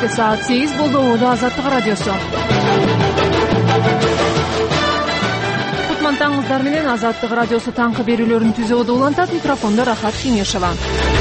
Кечки саат 8 болду. Оду Азаттык радиосу. Кутмантаңыздар менен Азаттык радиосу таңкы берүүлөрүн түзөдө улантат. Микрофондо Рахат Кеңешова.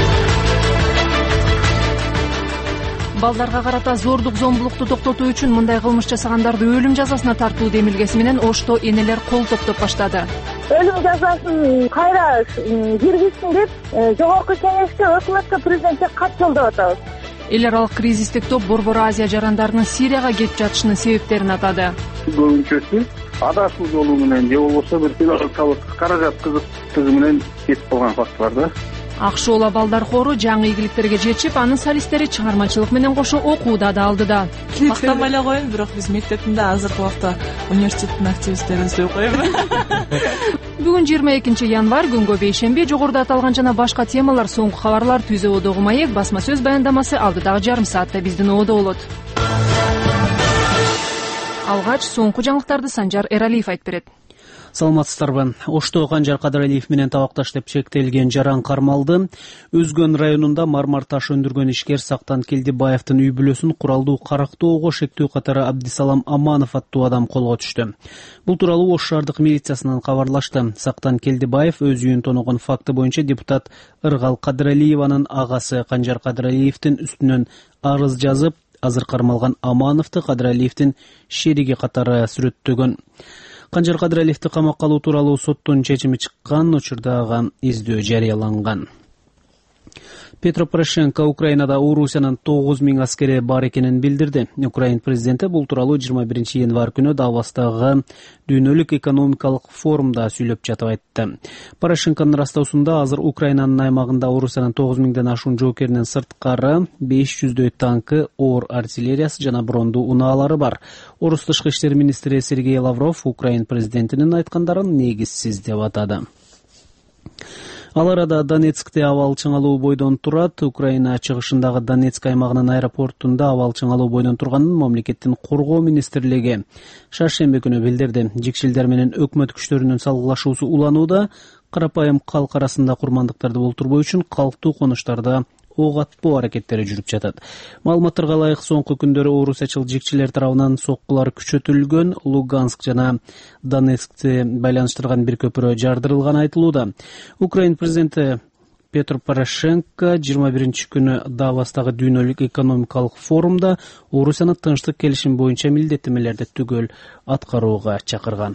Балдарга карата зордук зомбулукту токтотуу үчүн мындай кылмыш жасагандарды өлүм жазасына тартуу демилгеси менен Ошто энелер кол топтоп баштады. Өлүм жазасын кайра киргизсин деп Жогорку Кеңешке, өкмөткө, президентке кат жолдоп атабыз. Эл аралык кризистик топ Борбор Азия жарандарынын Сирияга кетип жатышынын себептерин атады. Көбүнчөсү адашуу жолу менен же болбосо бир финансылык каражат кызыктыгы менен кетип калган факт бар да. Акш Оола балдар хору жаңы ийгиликтерге жетишип, анын солисттери чыгармачылык менен кошо окууда да алдыда. Мактабай эле коеюн, бирок биз мектептинде азыркы убакта университеттин активисттерибиз деп коем. Бүгүн 22 январь, күнгө бейшемби. Жогоруда аталган жана башка темалар, соңку кабарлар Түзө Одогу маек басма сөз баяндамасы алдыдагы жарым саатта биздин оодо болот. Алгач соңку жаңылыктарды Санжар Эралиев айтып берет. Саламатсыздарбы. Ошто Канжар Кадыралиев менен табакташ деп чектелген жаран кармалды. Өзгөн районунда мармар таш өндүргөн ишкер Сактан Келдибаевдин үй бүлөсүн куралдуу карактоого шектүү катары Абдисалам Аманов аттуу адам колго түштү. Бул тууралуу Ош шаардык милициясынан кабарлашты. Сактан Келдибаев өз үйүн тоногон факты боюнча депутат Ыргал Кадыралиеванын агасы Канжар Кадыралиевдин үстүнөн арыз жазып, азыр кармалган Амановду Кадыралиевдин шериги катары сүрөттөгөн. Канжар Кадыралиевди камакка алуу тууралуу соттун чечими чыккан, учурда издөө жарыяланган. Петро Порошенко Украинада Орусиянын 9000 аскери бар экенин билдирди. Украин президенти бул тууралуу 21 январь күнү Давостагы дүйнөлүк экономикалык форумда сүйлөп жатып айтты. Порошенконун ырастоосунда азыр Украинанын аймагында Орусиянын 9000ден ашуун жоокеринен сырткары 500дөй танкы, оор артиллериясы жана брондуу унаалары бар. Орус тышкы иштер министри Сергей Лавров Украин президентинин айткандарын негизсиз деп атады. Ал арада Донецкте абал чыңалуу бойдон турат. Украина чыгышындагы Донецк аймагынын аэропортунда абал чыңалуу бойдон турганын мамлекеттин коргоо министрлиги шаршемби күнү билдирди. Жикшилдер менен өкмөт күчтөрүнүн салгылашуусу уланууда. Карапайым калк арасында курмандыктарды болтурбоо үчүн калктуу конуштарда ок атпоо аракеттери жүрүп жатат. Маалыматтарга ылайык, соңку күндөрү орусячыл жикчилер тарабынан соккулар күчөтүлгөн. Луганск жана Донецкти байланыштырган бир көпүрө жардырылганы айтылууда. Украин президенти Петр Порошенко 21 күнү Давостагы дүйнөлүк экономикалык форумда Орусияны тынчтык келишим боюнча милдеттемелерди түгөл аткарууга чакырган.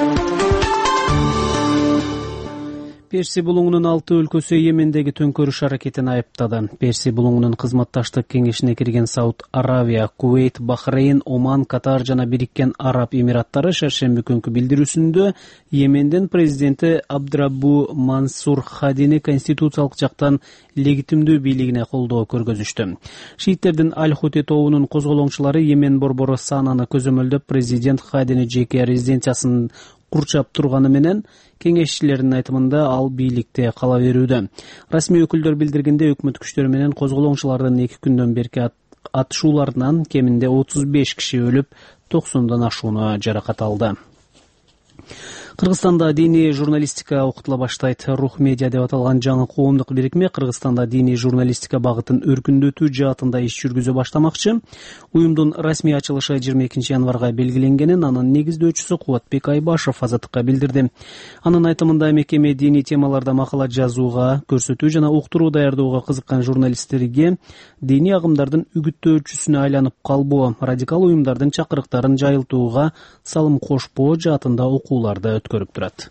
Перси булуңунун 6 өлкөсү Йемендеги төңкөрүш аракетин айыптады. Перси булуңунун кызматташтык кеңешине кирген Сауд Аравия, Кувейт, Бахрейн, Оман, Катар жана Бириккен Араб Эмираттары шаршемби күнкү билдирүүсүндө Йемендин президенти Абдраббу Мансур Хадини конституциялык жактан легитимдүү бийлигине колдоо көргөзүштү. Шииттердин Аль-Хути тобунун козголоңчулары Йемен борбору Сананы көзөмөлдөп президент Хадини жеке резиденциясын курчап турганы менен кеңешчилердин айтымында ал бийликте кала берүүдө. Расмий өкүлдөр билдиргенде өкмөт күчтөрү менен козголоңчулардын 2 күндөн берки атышууларынан кеминде 35 киши өлүп, 90дан ашууну жаракат алды. Кыргызстанда диний журналистика окутула баштайт. Рух медиа деп аталган жаңы коомдук бирикме Кыргызстанда диний журналистика багытын өркүндөтүү жаатында иш жүргүзө баштамакчы. Уюмдун расмий ачылышы 22 январга белгиленгенин анын негиздөөчүсү Кубатбек Айбашев Азаттыкка билдирди. Анын айтымында мекеме диний темаларда макала жазууга, көрсөтүү жана уктуруу даярдоого кызыккан журналисттерге диний агымдардын үгүттөөчүсүнө айланып калбоо, радикал уюмдардын чакырыктарын жайылтууга салым кошпоо жаатында окууларды өткөрүп турат.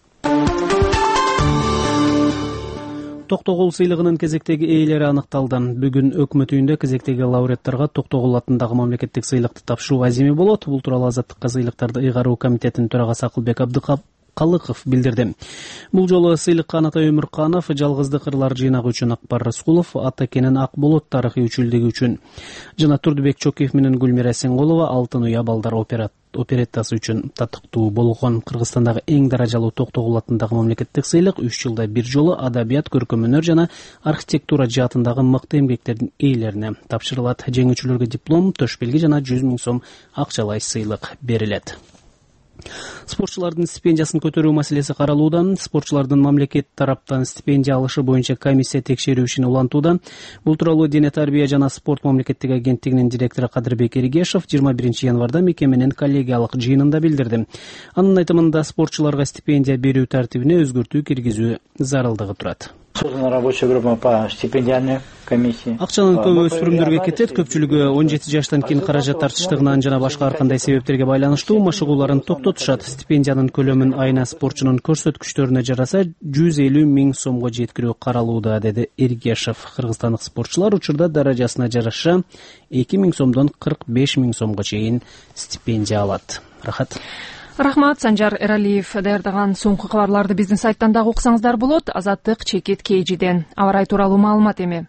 Токтогул сыйлыгынын кезектеги ээлери аныкталды. Бүгүн өкмөт үйүндө кезектеги лауреаттарга Токтогул атындагы мамлекеттик сыйлыкты тапшыруу азими болот. Бул тууралуу Азаттыкка сыйлыктарды ыйгаруу комитетинин төрагасы Акылбек Абдыкалыков билдирди. Бул жолу сыйлыкка Анатай Өмүрканов, жалгыздык ырлар жыйнагы үчүн Акбар Рыскулов, Ата Кенен Акболот тарыхый үчүлдүгү үчүн жана Турдубек Чокиев менен Гүлмира Сенголова Алтын уя балдар опереттасы үчүн татыктуу болгон. Кыргызстандагы эң даражалуу Токтогул атындагы мамлекеттик сыйлык 3 жылда бир жолу адабият, көркөм-өнөр жана архитектура жаатындагы мыкты эмгектердин ээлерине тапшырылат. Жеңүүчүлөргө диплом, төш белги жана 100 000 сом акчалай сыйлык берилет. Спортчулардын стипендиясын көтөрүү маселеси каралууда. Спортчулардын мамлекет тараптан стипендия алышы боюнча комиссия текшерүү ишин улантууда. Бул тууралуу Дене тарбия жана спорт мамлекеттик агенттигинин директору Кадырбек Эргешев 21 январда мекеменин коллегиялык жыйынында билдирди. Анын айтымында спортчуларга стипендия берүү тартибине өзгөртүү киргизүү зарылдыгы турат. Создана рабочая группа по стипендиальной комиссии. Акчанын көбү өспүрүмдөргө кетет. Көпчүлүгү 17 жаштан кийин каражат тартыштыгынан жана башка ар кандай себептерге байланыштуу машыгууларын токтотушат. Стипендиянын көлөмүн айына спортчунун көрсөткүчтөрүнө жараса 150 000 сомго жеткирүү каралууда, деди Эргешев. Кыргызстандык спортчулар учурда даражасына жараша 2000 сомдон 45 000 сомго чейин стипендия алат. Рахмат, Санжар Эралиев даярдаган соңку кабарларды биздин сайттан дагы уксаңыздар болот. Азаттык Чекит Кейжиден. Аба ырайы тууралуу маалымат эми.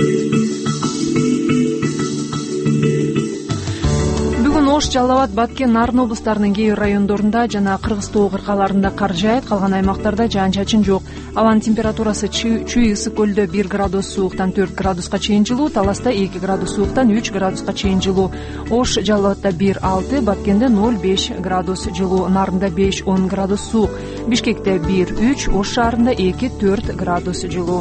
Бүгүн Ош, Жалал Абад, Баткен, Нарын облустарынын кээ бир райондорунда жана Кыргыз тоо кыркаларында кар жаайт, калган аймактарда жаан-чачын жок. Абанын температурасы Чүй ысык көлдө 1 градус сууктан 4 градуска чейин жылуу, Таласта 2 градус сууктан 3 градуска чейин жылуу. Ош, Жалал Абадда 1-6, Баткенде 0-5 градус жылуу, Нарында 5-10 градус суук, Бишкекте 1-3, Ош шаарында 2-4 градус жылуу.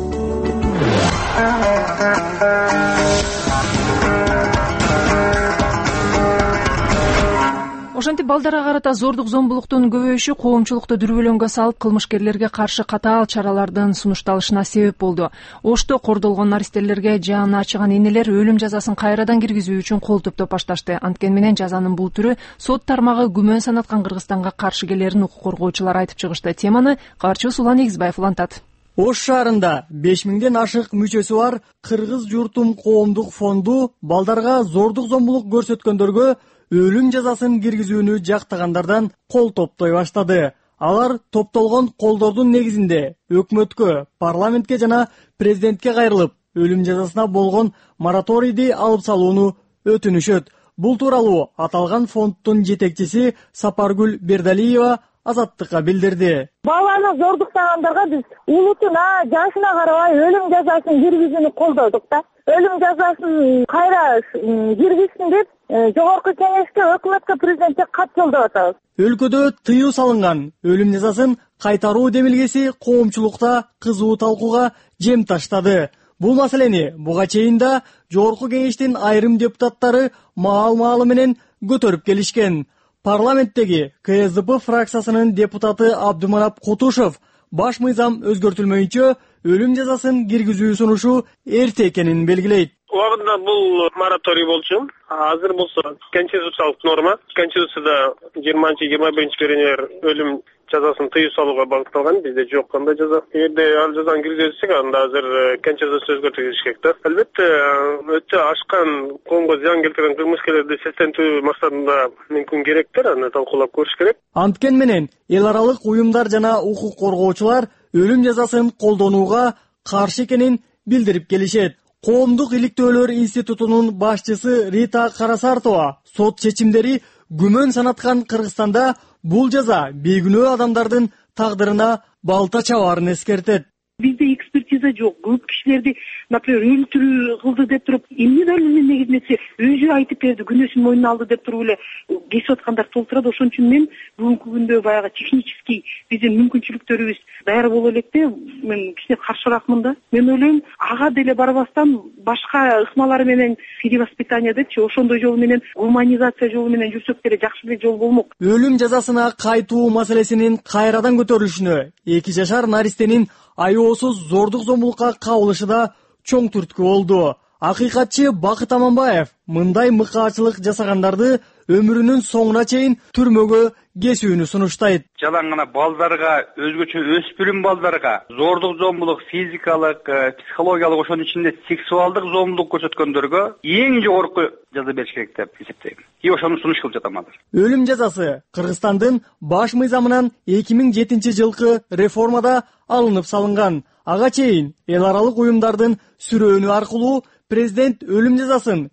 Ошентип балдарга карата зордук зомбулуктун көбөйүшү коомчулукту дүрбөлөңгө салып, кылмышкерлерге каршы катаал чаралардын сунушталышына себеп болду. Ошто кордолгон наристелерге жаны ачыган энелер өлүм жазасын кайрадан киргизүү үчүн кол топтоп башташты. Анткени менен жазанын бул түрү сот тармагы күмөн санаткан Кыргызстанга каршы келерин укук коргоочулар айтып чыгышты. Теманы кабарчыбыз Улан Эгизбаев улантат. Ош шаарында 5000ден ашык мүчөсү бар Кыргыз журтум коомдук фонду балдарга зордук зомбулук көрсөткөндөргө өлүм жазасын киргизүүнү жактагандардан кол топтой баштады. Алар топтолгон колдордун негизинде өкмөткө, парламентке жана президентке кайрылып, өлүм жазасына болгон мораторийди алып салууну өтүнүшөт. Бул тууралуу аталган фонддун жетекчиси Сапаргүл Бердалиева Азаттыкка билдирди. Баланы зордуктагандарга биз улутуна, жашына карабай өлүм жазасын киргизүүнү колдодук да. Өлүм жазасын кайра киргизсин деп Жогорку Кеңешке, өкмөткө, президентке кат жолдоп атабыз. Өлкөдө тыюу салынган өлүм жазасын кайтаруу демилгеси коомчулукта кызуу талкууга жем таштады. Бул маселени буга чейин да Жогорку Кеңештин айрым депутаттары маал-маалы менен көтөрүп келишкен. Парламенттеги КСДП фракциясынын депутаты Абдуманап Кутушев баш мыйзам өзгөртүлмөйүнчө өлүм жазасын киргизүү сунушу эрте экенин белгилейт. Убагында бул мораторий болчу. Азыр болсо конституциялык норма. Конституцияда 20-21 беренелер өлүм жазасын тыюу салууга багытталган. Бизде жок кандай жаза. Эгерде ал жазаны киргизсек, анда азыр конституция өзгөртүлүш керек да. Албетте, өтө ашкан коомго зыян келтирген кылмышкерлерди сестентүү максатында мүмкүн керектир, аны талкуулап көрүш керек. Анткени менен эл аралык уюмдар жана укук коргоочулар өлүм жазасын колдонууга каршы экенин билдирип келишет. Коомдук иликтөөлөр институтунун башчысы Рита Карасартова сот чечимдери күмөн санаткан Кыргызстанда бул жаза бейгүнөө адамдардын тагдырына балта чабаарын эскертет. Бизде экспертиза жок. Көп кишилерди, например, өлтүрүү кылды деп туруп, эмне далилмен негиздесе, өзү айтып берди, күнөөсүн мойнуна алды деп туруп эле кесип аткандар толтурат. Ошон үчүн мен бүгүнкү күндө баягы технический биздин мүмкүнчүлүктөрүбүз даяр боло электе, мен кичине каршыракмын да. Мен ойлойм, ага деле барбастан башка ыкмалары менен перевоспитание депчи, ошондой жол менен гуманизация жолу менен жүрсөк деле жакшы эле жол болмок. Өлүм жазасына кайтуу маселесинин кайрадан көтөрүлүшүнө 2 жашар наристенин айоосуз зордук зомбулукка кабылышы да чоң түрткү болду. Акыйкатчы Бакыт Аманбаев мындай мыкаачылык жасагандарды өмүрүнүн соңуна чейин түрмөгө кесүүнү сунуштайт. Жалаң гана балдарга, өзгөчө өспүрүм балдарга зордук зомбулук, физикалык, психологиялык, ошонун ичинде сексуалдык зомбулук көрсөткөндөргө эң жогорку жаза бериш керек деп эсептейм. И ошону сунуш кылып жатам азыр. Өлүм жазасы Кыргызстандын баш мыйзамынан 2007 жылкы реформада алынып салынган. Ага чейин эл аралык уюмдардын сүрөөнү аркылуу президент өлүм жазасын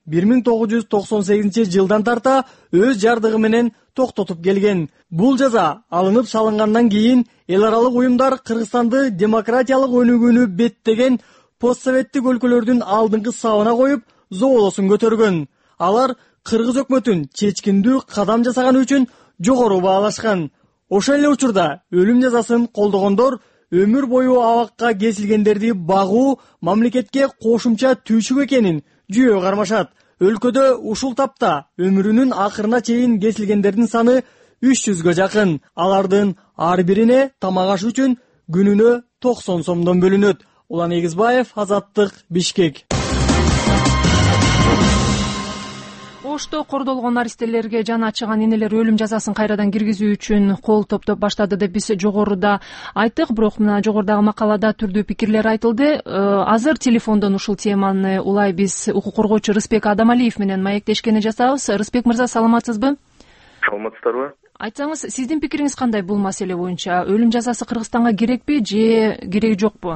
1998 жылдан тарта өз жардыгы менен токтотуп келген. Бул жаза алынып салынгандан кийин эл аралык уюмдар Кыргызстанды демократиялык өнүгүүнү беттеген постсоветтик өлкөлөрдүн алдыңкы сабына коюп, зоболосун көтөргөн. Алар Кыргыз өкмөтүн чечкиндүү кадам жасаганы үчүн жогору баалашкан. Ошол эле учурда өлүм жазасын колдогондор өмүр бою абакка кесилгендерди багуу мамлекетке кошумча түйшүк экенин жүйө кармашат. Өлкөдө ушул тапта өмүрүнүн акырына чейин кесилгендердин саны 300гө жакын. Алардын ар бирине тамак аш үчүн күнүнө 90 сомдон бөлүнөт. Улан Эгизбаев, Азаттык, Бишкек. Ошто кордолгон аристелерге жаны ачыган энелер өлүм жазасын кайрадан киргизүү үчүн кол топтоп баштады деп биз жогоруда айттык, бирок мына жогорудагы макалада түрдүү пикирлер айтылды. Азыр телефондон ушул теманы улай биз укук коргоочу Рыспек Адамалиев менен маектешкени жасабыз. Рыспек мырза, саламатсызбы? Саламатсыздарбы? Айтсаңыз, сиздин пикириңиз кандай бул маселе боюнча? Өлүм жазасы Кыргызстанга керекпи же кереги жокпу?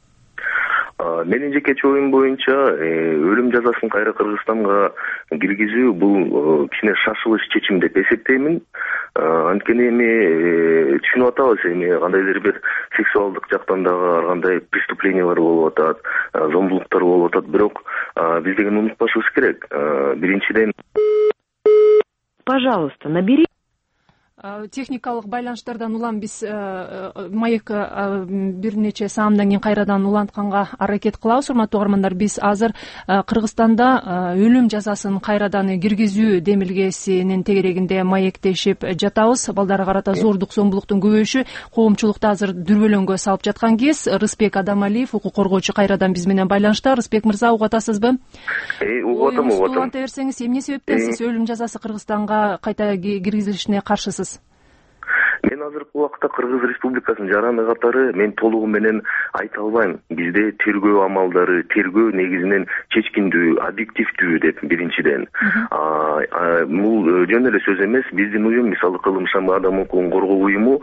Менин жекече оюм боюнча өлүм жазасын кайра Кыргызстанга киргизүү бул кичине шашылыш чечим деп эсептеймин. Анткени эми түшүнүп атабыз, эми кандайдыр бир сексуалдык жактан дагы ар кандай преступлениялар болуп атат, зомбулуктар болуп атат, бирок биз деген унутпашыбыз керек. Биринчиден, пожалуйста, набери. Техникалык байланыштардан улам биз маек бир нече саамдан кийин кайрадан улантканга аракет кылабыз. Урматтуу угармандар, биз азыр Кыргызстанда өлүм жазасын кайрадан киргизүү демилгесинин тегерегинде маектешип жатабыз. Балдарга карата зордук, зомбулуктун көбөйүшү коомчулукта азыр дүрбөлөңгө салып жаткан кез. Рыспек Адамалиев, укук коргоочу, кайрадан биз менен байланышта. Рыспек мырза, угуп атасызбы? Угуп атам. Уланта берсеңиз, эмне себептен сиз өлүм жазасы Кыргызстанга кайта киргизилишине каршысыз? Мен азыркы убакта Кыргыз Республикасынын жараны катары мен толугу менен айта албайм. Бизде тергөө амалдары, тергөө негизинен чечкиндүү, объективдүү деп биринчиден. Бул жөн эле сөз эмес. Биздин уюм, мисалы Кылмыш адам укугун коргоо уюму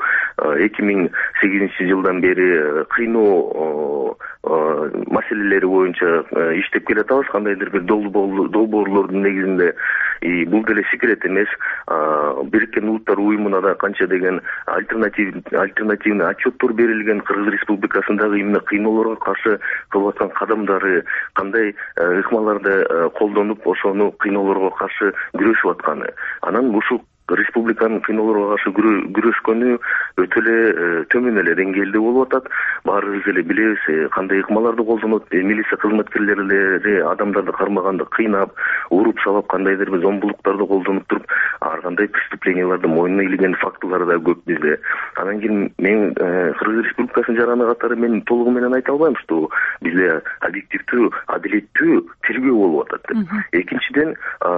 2008-жылдан бери кыйноо маселелери боюнча иштеп келатабыз. Кандайдыр бир долбоорлордун негизинде. Бул деле секрет эмес. Бириккен Улуттар уюмуна да канча деген альтернативный отчеттор берилген. Кыргыз Республикасындагы именно кыйноолорго каршы кылып аткан кадамдары, кандай ыкмаларды колдонуп ошону кыйноолорго каршы күрөшүп атканы. Анан ушул республиканын кыйноолорго каршы күрөшкөнү өтө эле төмөн эле деңгээлде болуп атат. Баарыбыз эле билебиз кандай ыкмаларды колдонот. Милиция кызматкерлери адамдарды кармаганды кыйнап, уруп салып, кандайдыр бир зомбулуктарды колдонуп туруп, ар кандай преступленияларды мойнуна илген фактылар да көп бизде. Анан кийин мен Кыргыз Республикасынын жараны катары мен толугу менен айта албайм, что бизде объективдүү, адилеттүү тергөө болуп атат деп. Экинчиден,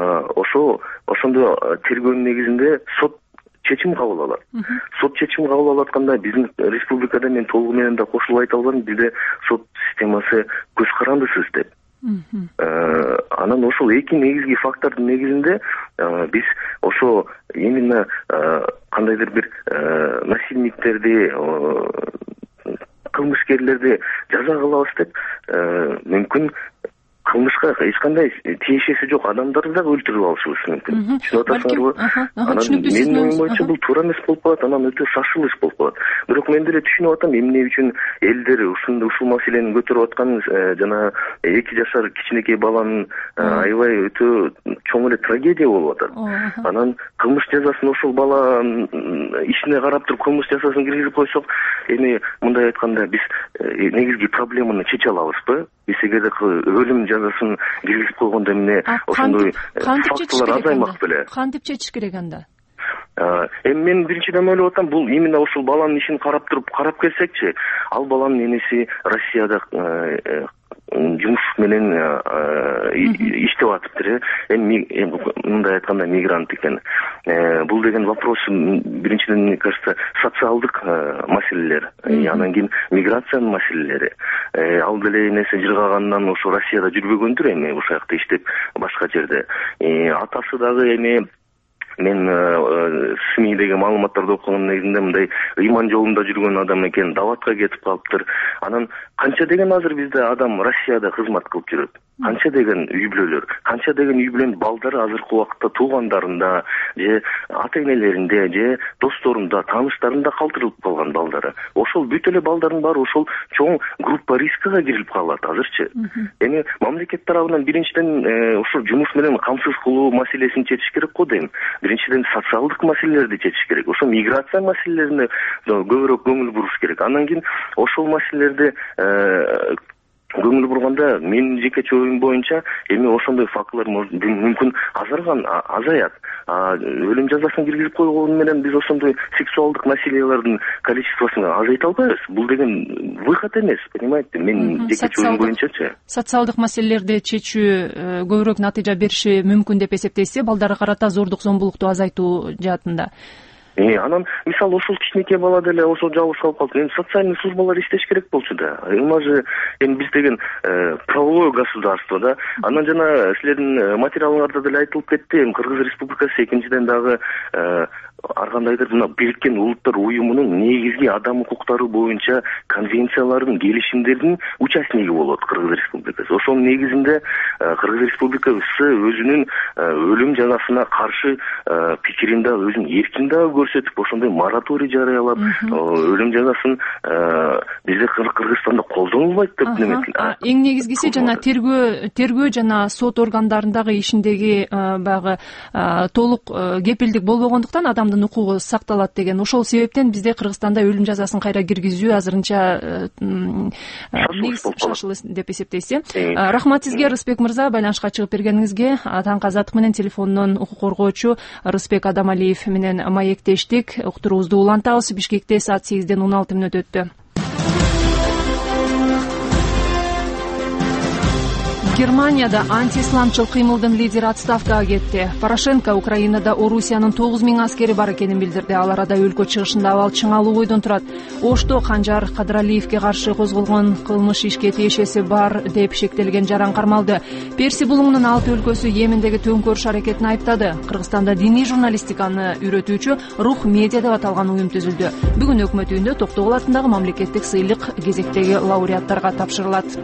ошондо тергөөнүн негизинде сот чечим кабыл алат. Сот чечим кабыл алып атканда биздин республикада мен толугу менен да кошулуп айта албайм, бизде сот системасы көз карандысыз деп. Анан ошол эки негизги фактордун негизинде биз ошо именно кандайдыр бир насильниктерди, кылмышкерлерди жаза кылабыз деп, мүмкүн кылмышка эч кандай тиешеси жок адамдарды да өлтүрүп алышыбыз мүмкүн. Түшүнүп атасыңарбы? Анан менин оюм боюнча бул туура эмес болуп калат, анан өтө шашылыш болуп калат. Бирок мен деле түшүнүп атам эмне үчүн элдер ушул маселени көтөрүп аткан. Жана 2 жашар кичинекей баланын аябай өтө чоң эле трагедия болуп атат. Анан кылмыш жазасын ошол баланын ишине карап туруп кылмыш жазасын киргизип койсок, эми мындай айтканда биз негизги проблеманы чече алабызбы? Биз эгерде өлүм жазасын киргизип койгондо эмне ошондой фактылар азаймак беле? Кантип чечиш керек анда? Эми мен биринчиден ойлоп атам, бул именно ушул баланын ишин карап келсекчи, ал баланын энеси Россияда жумуш менен иштеп атыптыр. Эми мындай айтканда мигрант экен. Бул деген вопрос биринчиден, мне кажется, социалдык маселелер, анан кийин миграциянын маселелери. Ал деле энеси жыргагандан ошо Россияда жүрбөгөндүр, эми ошол жакта иштеп башка жерде. Атасы дагы эми мен СМИдеги маалыматтарды окуган негизинде мындай ыйман жолунда жүргөн адам экен, даватка кетип калыптыр. Анан канча деген азыр бизде адам Россияда кызмат кылып жүрөт. Канча деген үй бүлөлөр, канча деген үй бүлөнүн балдары азыркы убакытта туугандарында же ата-энелеринде же досторунда, тааныштарында калтырылып калган балдары. Ошол бүт эле балдардын баары ошол чоң группа рискиге кирип калат азырчы. Эми мамлекет тарабынан биринчиден ошол жумуш менен камсыз кылуу маселесин чечиш керек го дейм. биринчиден социалдык маселелерди чечиш керек. Ошо миграция маселелерине көбүрөөк көңүл буруш керек. Андан кийин ошол маселелерди көңүл бурганда менин жекече оюм боюнча эми ошондой фактылар мүмкүн азаят. Өлүм жазасын киргизип койгону менен биз ошондой сексуалдык маселелердин количествосун азайта албайбыз. Бул деген выход эмес, понимаете? Менин жекече оюм боюнчачы. Социалдык маселелерди чечүү көбүрөөк натыйжа бериши мүмкүн деп эсептейсизби? Балдарга карата зордук зомбулукту азайтуу жаатында. Анан мисалы ошол кичинекей бала деле ошол жалгыз калып калды. Эми социальный службалар иштеш керек болчу да. Эми же биз деген правовое государство да. Анан жана силердин материалыңарда деле айтылып кетти. Эми Кыргыз Республикасы экинчиден дагы ар кандайдыр мына Бириккен Улуттар уюмунун негизги адам укуктары боюнча конвенциялардын, келишимдердин участниги болот Кыргыз Республикасы. Ошонун негизинде Кыргыз Республикасы өзүнүн өлүм жазасына каршы пикирин да өзүнүн эркин да көрсөтүп, ошондой мораторий жарыялап, өлүм жазасын бизде Кыргызстанда колдонулбайт деп неметин. Эң негизгиси жана тергөө жана сот органдарындагы ишиндеги баягы толук кепилдик болбогондуктан адамдын укугу сакталат деген. Ошол себептен бизде Кыргызстанда өлүм жазасын кайра киргизүү азырынча шашылыс деп эсептейсиз. Рахмат сизге, Рыспек мырза, байланышка чыгып бергениңизге. Таңкы азаттык менен телефондон укук коргоочу Рыспек Адамалиев менен маектештик. Уктуруубузду улантабыз. Бишкекте саат 8ден 16 мүнөт өттү. Германияда антиисламчыл кыймылдын лидери отставкага кетти. Порошенко Украинада Орусиянын 9000 аскери бар экенин билдирди. Ал арада өлкө чыгышында абал чыңалуу бойдон турат. Ошто Канжар Кадыралиевге каршы козголгон кылмыш ишке тиешеси бар деп шектелген жаран кармалды. Перси булуңунун 6 өлкөсү Йемендеги төңкөрүш аракетин айыптады. Кыргызстанда диний журналистиканы үйрөтүүчү Рух медиа деп аталган уюм түзүлдү. Бүгүн өкмөт үйүндө Токтогул атындагы мамлекеттик сыйлык кезектеги лауреаттарга тапшырылат.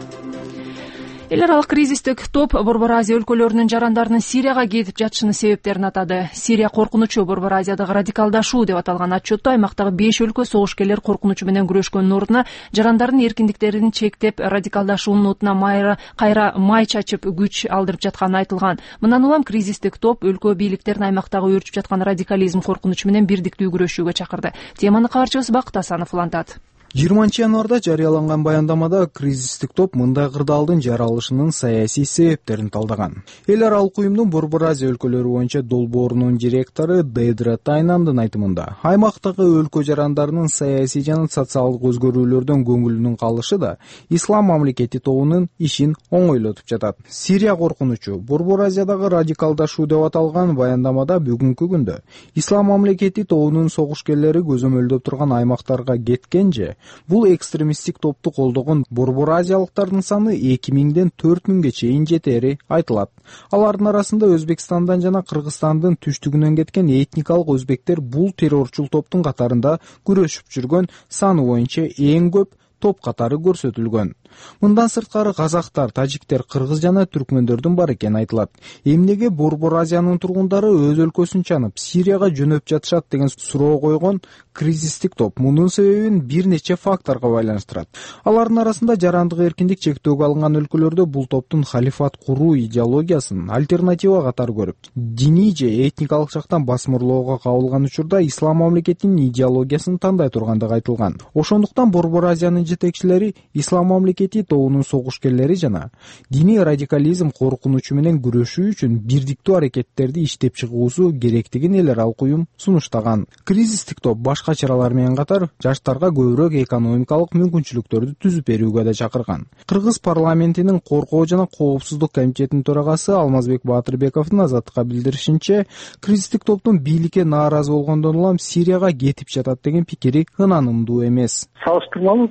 Эл аралык кризистик топ Борбор Азия өлкөлөрүнүн жарандарынын Сирияга кетип жатышынын себептерин атады. Сирия коркунучу Борбор Азиядагы радикалдашуу деп аталган отчетто аймактагы 5 өлкө согушкерлер коркунучу менен күрөшкөндүн ордуна жарандардын эркиндиктерин чектеп, радикалдашуунун отуна кайра май чачып күч алдырып жатканы айтылган. Мындан улам кризистик топ өлкө бийликтерин аймактагы өөрчүп жаткан радикализм коркунучу менен бирдиктүү күрөшүүгө чакырды. Теманы кабарчыбыз Бакыт Асанов улантат. 20-январда жарыяланган баяндамада кризистик топ мындай кырдаалдын жаралышынын саясий себептерин талдаган. Эл аралык уюмдун Борбор Азия өлкөлөрү боюнча долбоорунун директору Дейдра Тайнандын айтымында, аймактагы өлкө жарандарынын саясий жана социалдык өзгөрүүлөрдөн көңүлүнүн калышы да ислам мамлекети тобунун ишин оңойлотуп жатат. Сирия коркунучу Борбор Азиядагы радикалдашуу деп аталган баяндамада бүгүнкү күндө ислам мамлекети тобунун согушкерлери көзөмөлдөп турган аймактарга кеткенже, бул экстремисттик топту колдогон борбор азиялыктардын саны 2000ден 4000ге чейин жетери айтылат. Алардын арасында Өзбекстандан жана Кыргызстандын түштүгүнөн кеткен этникалык өзбектер бул террорчул топтун катарында күрөшүп жүргөн саны боюнча эң көп топ катары көрсөтүлгөн. Мындан сырткары казактар, тажиктер, кыргыз жана түркмөндөрдүн бар экени айтылат. Эмнеге Борбор Азиянын тургундары өз өлкөсүн чанып, Сирияга жөнөп жатышат деген суроо койгон кризистик топ мунун себебин бир нече факторго байланыштырат. Алардын арасында жарандык эркиндик чектөөгө алынган өлкөлөрдө бул топтун халифат куруу идеологиясын альтернатива катары көрүп, диний же этникалык жактан басмырлоого кабылган учурда ислам мамлекетинин идеологиясын тандай тургандыгы айтылган. Ошондуктан Борбор Азиянын жетекчилери ислам мамлекети тобунун согушкерлери жана диний радикализм коркунучу менен күрөшүү үчүн бирдиктүү аракеттерди иштеп чыгуусу керектигин эл аралык уюм сунуштаган. Кризистик топ башка чаралар менен катар жаштарга көбүрөөк экономикалык мүмкүнчүлүктөрдү түзүп берүүгө да чакырган. Кыргыз парламентинин коркоо жана коопсуздук комитетинин төрагасы Алмазбек Баатырбековдун Азаттыкка билдиришинче, кризистик топтун бийликке нааразы болгондон улам Сирияга кетип жатат деген пикири ынанымдуу эмес. Салыштырмалуу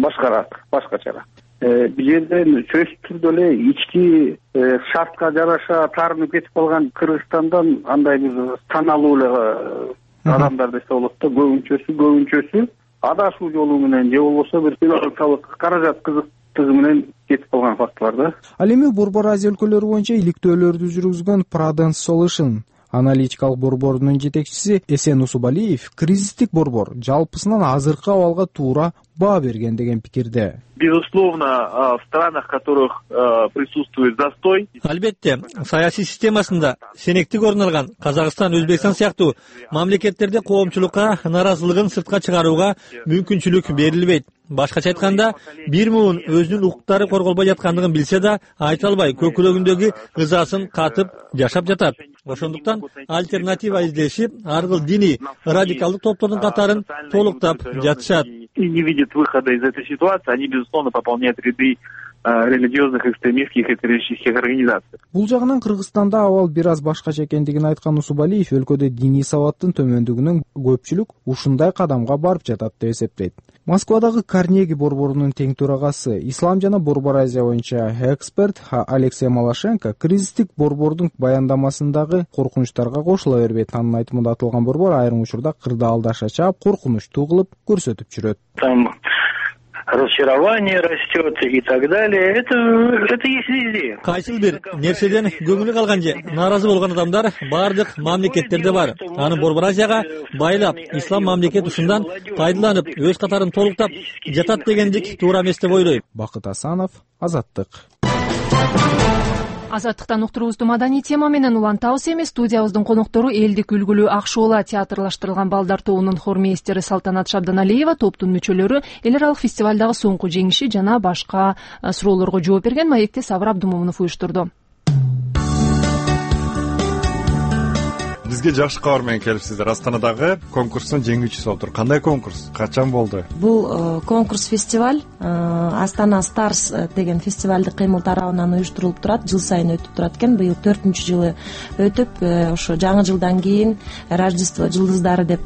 башкача. Бул жерде сөзсүз түрдө эле ички шартка жараша таарынып кетип калган Кыргызстандан андай бир таанылуу эле адамдар десе болот да, көбүнчөсү адашуу жолу менен же болбосо бир финансылык каражат кызыктыгы менен кетип калган фактылар да. Ал эми Борбор Азия өлкөлөрү боюнча иликтөөлөрдү жүргүзгөн Prudence Solution Аналитикалык борборунун жетекчиси Эсен Усубалиев кризистик борбор жалпысынан азыркы абалга туура баа берген деген пикирде. Безусловно, в странах, в которых присутствует застой. Албетте, саясий системасында сенектик орун алган Казакстан, Өзбекстан сыяктуу мамлекеттерде коомчулукка нааразылыгын сыртка чыгарууга мүмкүнчүлүк берилбейт. Башкача айтканда, бир муун өзүнүн укуктары корголбой жаткандыгын билсе да, айта албай көкүрөгүндөгү ызасын катып жашап жатат. Ошондуктан альтернатива издешип, ар кыл диний радикалдык топтордун катарын толуктап жатышат. И не видят выхода из этой ситуации, они, безусловно, пополняют ряды религиозных, экстремистских и террористических организаций. Бул жагынан Кыргызстанда абал бир аз башкача экендигин айткан Усубалиев өлкөдө диний сабаттын төмөндүгүнөн көпчүлүк ушундай кадамга барып жатат деп эсептейт. Москвадагы Карнеги борборунун тең төрагасы, ислам жана Борбор Азия боюнча эксперт Алексей Малашенко кризистик борбордун баяндамасындагы коркунучтарга кошула бербейт. Анын айтымында атылган борбор айрым учурда кырдаалдаша чаап, коркунучтуу кылып көрсөтүп жүрөт. Там разочарование растет и так далее. Это есть везде. Кайсыл бир нерседен көңүлү калган же нааразы болгон адамдар бардык мамлекеттерде бар. Анын Борбор Азияга байлап, ислам мамлекет ушундан пайдаланып, өз катарын толуктап жатат дегендик туура эмес деп ойлойм. Бакыт Асанов, Азаттык. Азаттыктан уктуруубузду маданий тема менен улантабыз. Эми студиябыздын коноктору элдик үлгүлүү Ак шоола театрлаштырылган балдар тобунун хормейстери Салтанат Шабданалиева, топтун мүчөлөрү эл аралык фестивалдагы соңку жеңиши жана башка суроолорго жооп берген. Маекти Сабыр Абдумомунов уюштурду. Бизге жакшы кабар менен келипсиздер. Астанадагы конкурстун жеңүүчүсү болуптур. Кандай конкурс? Качан болду? Бул конкурс фестиваль Астана Старс деген фестивалдык кыймыл тарабынан уюштурулуп турат. Жыл сайын өтүп турат экен. Быйыл 4-жылы өтүп, ошо жаңы жылдан кийин Рождество жылдыздары деп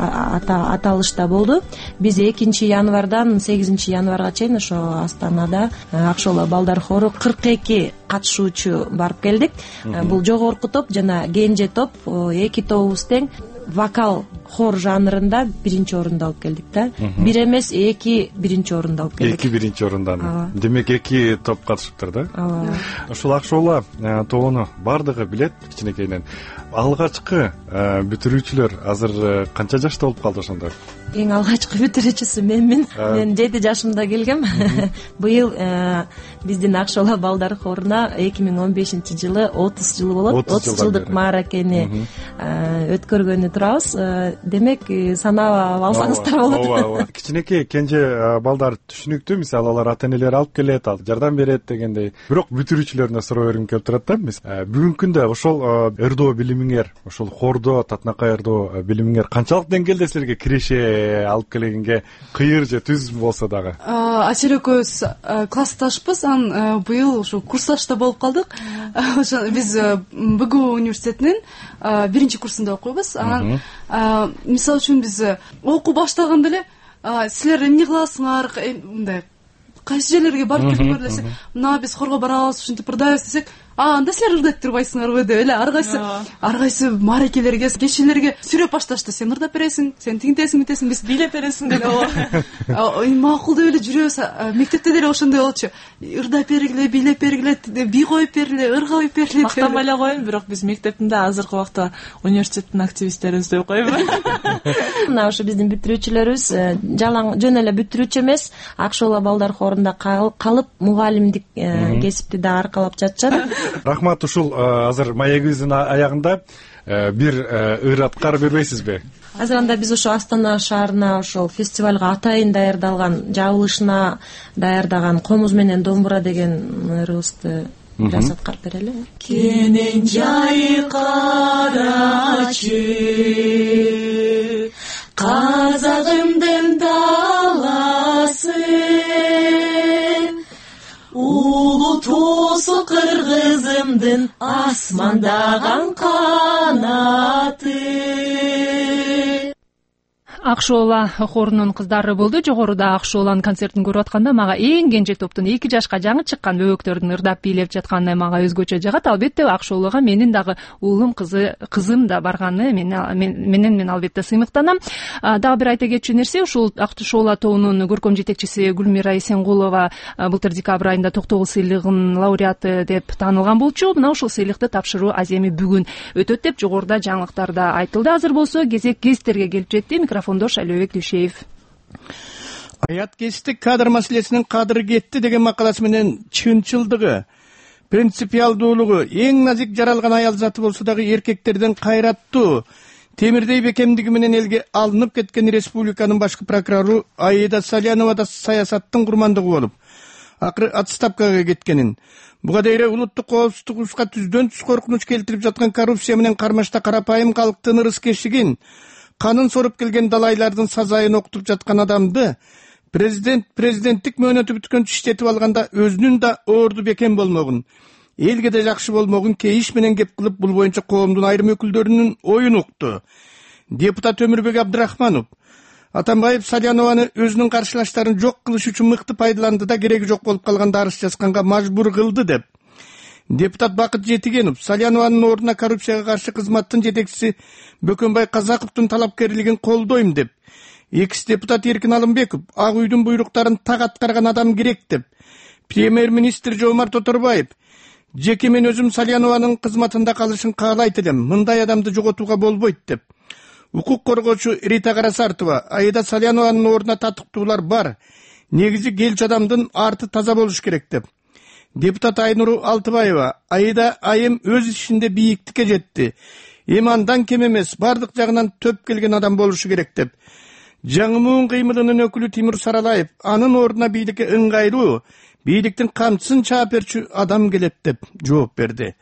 аталышта болду. Биз 2-январдан 8-январга чейин ошо Астанада Ак шоола балдар хору 42 катышуучу барып келдик. Бул жогорку топ жана кенже топ, эки тобубуз тең вокал хор жанрында биринчи орунду алып келдик да. Бир эмес, 2 биринчи орунду алып келдик. 2 биринчи орундан. Демек 2 топ катышыптыр да? Ошол Ак шоола тобуну бардыгы билет кичинекейинен. Алгачкы бүтүрүүчүлөр азыр канча жашта болуп калды ошондо? Эң алгачкы бүтүрүүчүсү менмин. Мен 7 жашымда келгем. Быйыл биздин Ак шоола балдар хоруна 2015-жылы 30 жылы болот. 30 жылдык мааракени өткөргөнү турабыз. Демек, санап алсаңыздар болот. Ооба. Кичинекей кенже балдар түшүнүктүү, мисалы алар ата-энелери алып келет, жардам берет дегендей. Бирок бүтүрүүчүлөрүнө суроо бергим келип турат да. Бүгүнкү күндө ошол ырдоо билимиңер, ошол хордо, татынакай ырдоо билимиңер канчалык деңгээлде силерге киреше алып келгенге кыйыр же түз болсо дагы? Асер экөөбүз классташпыз, быйыл ушу курсташта болуп калдык. Биз БГУ университетинин 1-курсунда окуйбуз. Мисалы үчүн биз окуу баштаганда эле силер эмне кыласыңар, мындай кайсы жерлерге барып кирип көрүлөсү, мына биз хорго барабыз, ушинтип ырдайбыз десек, анда силер ырдап турбайсыңарбы деп эле ар кайсы мааракелерге, кечелерге сүрөп башташты. Сен ырдап бересиң, сен тигинтесиң, митесиң, биз бийлеп бересиң деп. Макул деп эле жүрөбүз. Мектепте деле ошондой болчу. Ырдап бергиле, бийлеп бергиле, бий коюп бергиле, ырга коюп бергиле. Мактанбай эле коеюн, бирок биз мектептинде азыркы убакта университеттин активисттерибиз деп коеюн. Мына ошо биздин бүтүрүүчүлөрүбүз жөн эле бүтүрүүчү эмес, Ак шоола балдар хорунда калып мугалимдик кесипти да аркалап жатышат. Рахмат, ушул азыр маегибиздин аягында бир ыр аткарып бербейсизби? Азыр анда биз ошо Астана шаарына ошол фестивалга атайын даярдалган, жабылышына даярдаган Комуз менен домбура деген ырыбызды бир аз аткарып берели. Кенен жайкарачы Казагымдын даласы, улуу тоосу кыргызымдын асмандаган канаты. ак шоола хорунун кыздары болду. Жогоруда ак шооланын концертин көрүп атканда мага эң кенже топтун 2 жашка жаңы чыккан бөбөктөрдүн ырдап бийлеп жатканы мага өзгөчө жагат. Албетте ак шоолого менин дагы уулум, кызым да барганы менен мен албетте сыймыктанам. Дагы бир айта кетчү нерсе, ушул ак шоола тобунун көркөм жетекчиси Гүлмира Эсенгулова былтыр декабрь айында Токтогул сыйлыгынын лауреаты деп таанылган болчу. Мына ушул сыйлыкты тапшыруу аземи бүгүн өтөт деп жогоруда жаңылыктарда айтылды. Азыр болсо кезек гезиттерге келип жетти. Микрофондо Шайлообек Дүйшеев. Аят кесиптик кадр маселесинин кадыры кетти деген макаласы менен чынчылдыгы, принципиалдуулугу, эң назик жаралган аял заты болсо дагы эркектерден кайраттуу, темирдей бекемдиги менен элге алынып кеткен республиканын башкы прокурору Аида Салянова да саясаттын курмандыгы болуп, акыры отставкага кеткенин, буга дейре улуттук коопсуздукка түздөн түз коркунуч келтирип жаткан коррупция менен кармашта карапайым калктын ырыскешигин, канын соруп келген далайлардын сазайын окутуп жаткан адамды президенттик мөөнөтү бүткөн иштетип алганда өзүнүн да оорду бекем болмогун, элге да жакшы болмогун кейиш менен кеп кылып бул боюнча коомдун айрым өкүлдөрүнүн оюн укту. Депутат Өмүрбек Абдрахманов Атамбаев Салянованы өзүнүн каршылаштарын жок кылыш үчүн мыкты пайдаланды да кереги жок болуп калганда арыз жазганга мажбур кылды деп. Депутат Бакыт Жетигенов Салянованын ордуна коррупцияга каршы кызматтын жетекчиси Бөкөнбай Казаковдун талапкерлигин колдойм деп. Экс депутат Эркин Алымбеков Ак үйдүн буйруктарын так аткарган адам керек деп. Премьер-министр Жомарт Оторбаев жеке мен өзүм Салянованын кызматында калышын каалайт элем, мындай адамды жоготууга болбойт деп. Укук коргоочу Рита Карасартова Аида Салянованын ордуна татыктуулар бар, негизи келчү адамдын арты таза болуш керек деп. Депутат Айнуру Алтыбаева Аида айым өз ишинде бийиктикке жетти, эми андан кем эмес, бардык жагынан төп келген адам болушу керек деп. Жаңымуун кыймылынын өкүлү Тимур Саралаев анын ордуна бийликке ыңгайлуу, бийликтин камчысын чаап берчү адам келет деп жооп берди.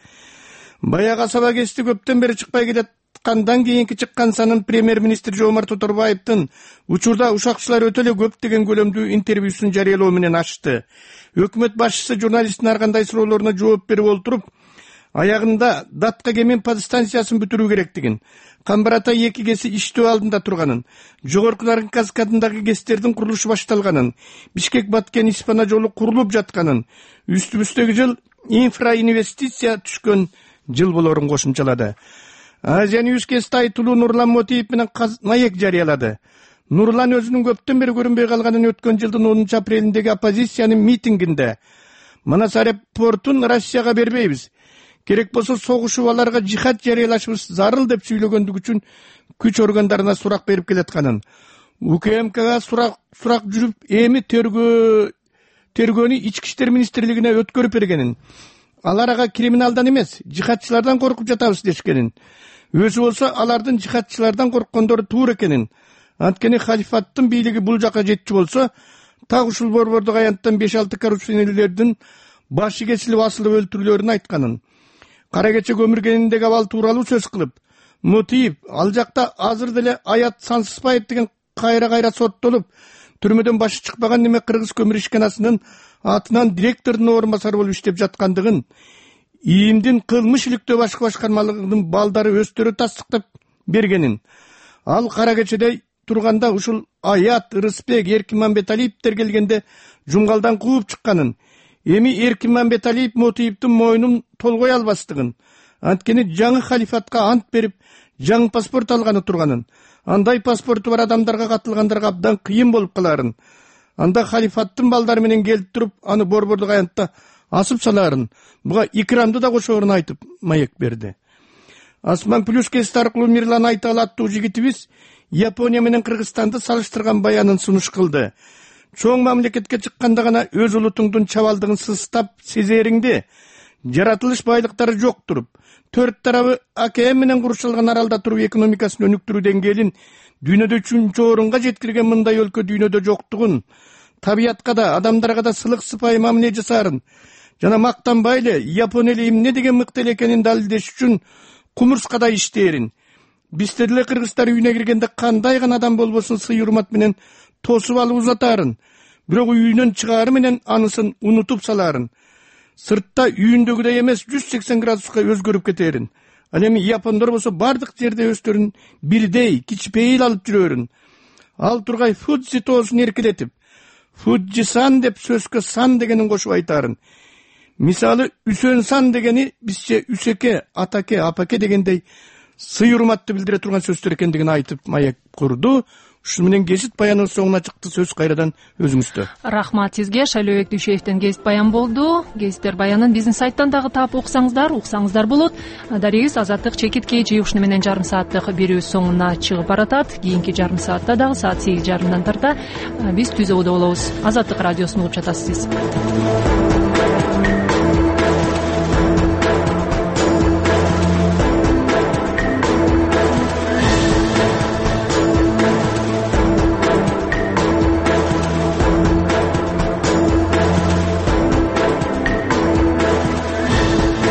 Баягы асаба кести көптөн бери чыкпай келаткандан кийинки чыккан санын премьер-министр Жомарт Оторбаевдин учурда ушакчылар өтө эле көп деген көлөмдүү интервьюсун жарыялоо менен ачты. Өкмөт башчысы журналисттин ар кандай суроолоруна жооп берип олтуруп, аягында датка кемин подстанциясын бүтүрүү керектигин, Камбарата 2 кеси иштөө алдында турганын, жогоркулардын каскадындагы кестердин курулушу башталганын, Бишкек Баткен Испана жолу курулуп жатканын, үстүбүздөгү жыл инфраинвестиция түшкөн жыл болорун кошумчалады. Азия Ньюс кести айтылуу Нурлан Мотиев менен маек жарыялады. Нурлан өзүнүн көптөн бери көрүнбөй калганын өткөн жылдын 10 апрелиндеги оппозициянын митингинде Манасарев портун Россияга бербейбиз, керек болсо согушуп аларга жихад жарыялашыбыз зарыл деп сүйлөгөндүгү үчүн күч органдарына сурак берип келатканын, УКМКга сурак жүрүп, эми тергөөнү Ички иштер министрлигине өткөрүп бергенин, алар ага криминалдан эмес, жихадчылардан коркуп жатабыз дешкенин, өзү болсо алардын жихадчылардан корккондору туура экенин, анткени халифаттын бийлиги бул жака жетчү болсо, так ушул борбордук аянттан 5-6 коррупционерлердин башы кесилип асылып өлтүрүлөрүн айтканын, кара кече көмүргениндеги абал тууралуу сөз кылып, Мотиев ал жакта азыр деле Аят Сансызбаев деген кайра соттолуп, түрмөдөн башы чыкпаган неме кыргыз көмүр ишканасынын атынан директордун орун басары болуп иштеп жаткандыгын, ИИМдин кылмыш иликтөө башкы башкармалыгынын балдары өздөрү тастыктап бергенин, ал кара кечеде турганда ушул Аят, Рыспек, Эркин Мамбеталиевдер келгенде жуңгалдан кууп чыкканын, эми Эркин Мамбеталиев Мотиевдин моюнун толгой албастыгын, анткени жаңы халифатка ант берип, жаңы паспорт алганы турганын, андай паспорту бар адамдарга катылгандарга абдан кыйын болуп каларын, анда халифаттын балдары менен келип туруп, аны борбордук аянтта асып саларын, буга икрамды да кошоорун айтып маек берди. Асман Плюс кести аркылуу Мирлан Айтал аттуу жигитибиз Япония менен Кыргызстанды салыштырган баянын сунуш кылды. Чоң мамлекетке чыкканда гана өз улутуңдун чабалдыгын сыстап сезериңди, жаратылыш байлыктары жок туруп, төрт тарабы океан менен курчалган аралда туруп экономикасын өнүктүрүү деңгээлин дүйнөдө 3-чү орунга жеткирген мындай өлкө дүйнөдө жоктугун, табиятка да, адамдарга да сылык сыпайы мамиле жасаарын жана мактанбай эле Япон эли эмне деген мыкты эле экенин далилдеш үчүн кумурскадай иштээрин, бизде деле кыргыздар үйүнө киргенде кандай гана адам болбосун сый урмат менен тосуп алып узатаарын, бирок үйүнөн чыгаары менен анысын унутуп салаарын, сыртта үйүндөгүдөй эмес 180 градуска өзгөрүп кетерин. Ал эми япондор болсо бардык жерде өздөрүн бирдей, кичпейил алып жүрөрүн. ал тургай фудзи тоосун эркелетип фуджи сан деп сөзгө сан дегенин кошуп айтаарын. Мисалы Үсөн сан дегени бизче Үсеке, Атаке, Апаке дегендей сый урматты билдире турган сөздөр экендигин айтып маек курду. Ушуну менен гезит баянын соңуна чыкты. Сөз кайрадан өзүңүздө. Рахмат сизге. Шайлообек Дүйшеевден гезит баян болду. Гезиттер баянын биздин сайттан дагы таап уксаңыздар болот. Дарегиз Азаттык чекитке жей ушуну менен жарым сааттык берүү соңуна чыгып баратат. Кийинки жарым саатта дагы саат 8:30 тарта биз түз абада болобуз. Азаттык радиосун угуп жатасыз.